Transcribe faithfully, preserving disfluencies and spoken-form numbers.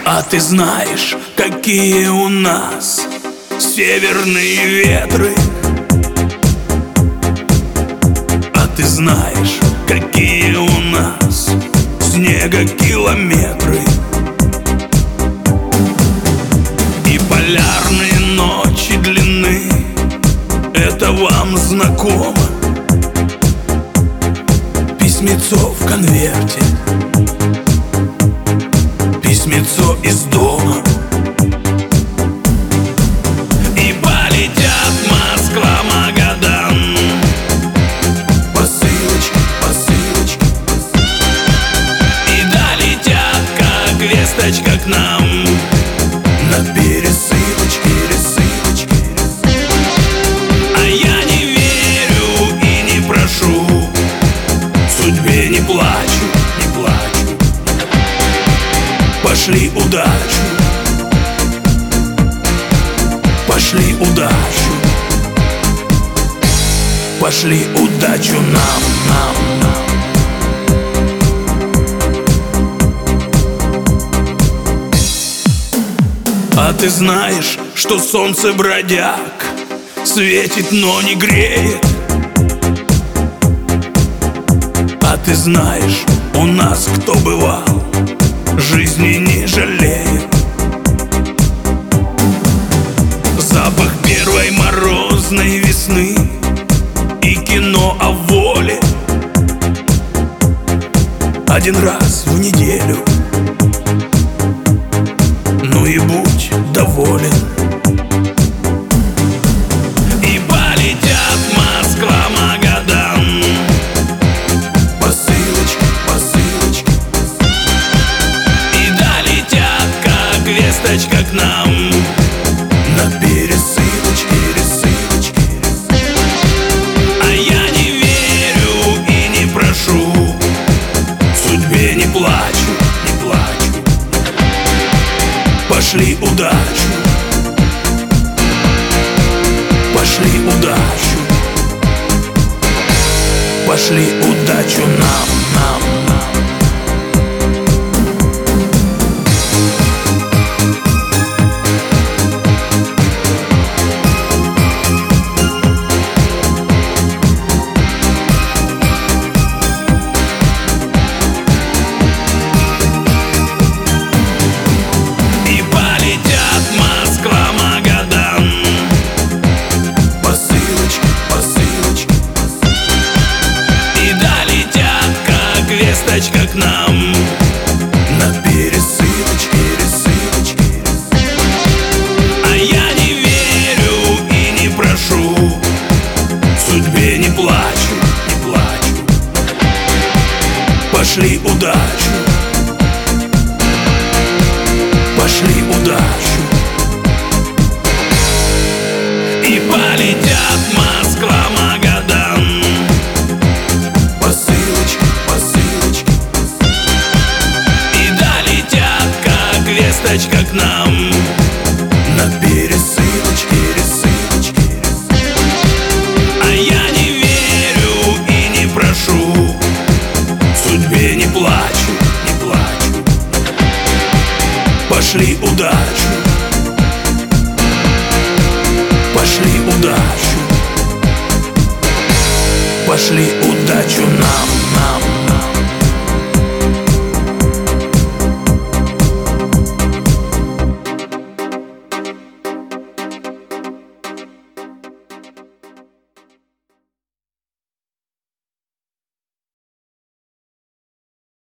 А ты знаешь, какие у нас северные ветры? А ты знаешь, какие у нас снегокилометры? И полярные ночи длинны, это вам знакомо? Письмецо в конверте, письмецо из дома. И полетят Москва, Магадан, посылочки, посылочки. И долетят, как весточка к нам, на пересылочке, пересылочке. А я не верю и не прошу, судьбе не плачу, не плачу. Пошли удачу, пошли удачу, пошли удачу нам, нам, нам. А ты знаешь, что солнце бродяг светит, но не греет? А ты знаешь, у нас кто бывал, жизни не жалеет. Запах первой морозной весны и кино о воле. Один раз в неделю, ну и будь доволен. И полетят Москва, Магадан, посылочки, посылочки. И долетят, как весточка к нам, на пересылочке, пересылочке. А я не верю и не прошу, судьбе не плачу, не плачу. Пошли удачу, пошли удачу, пошли удачу нам, нам, нам. Весточка к нам, на пересылочке, пересылочке. А я не верю и не прошу, судьбе не плачу, не плачу. Пошли удачу, пошли удачу. И полетят Москва, Магадан, посылочки, посылочки. И долетят, как весточка к нам, на пересылочке, пересылочке. А я не верю и не прошу, судьбе не плачу, не плачу. Пошли удачу, пошли удачу, пошли удачу нам.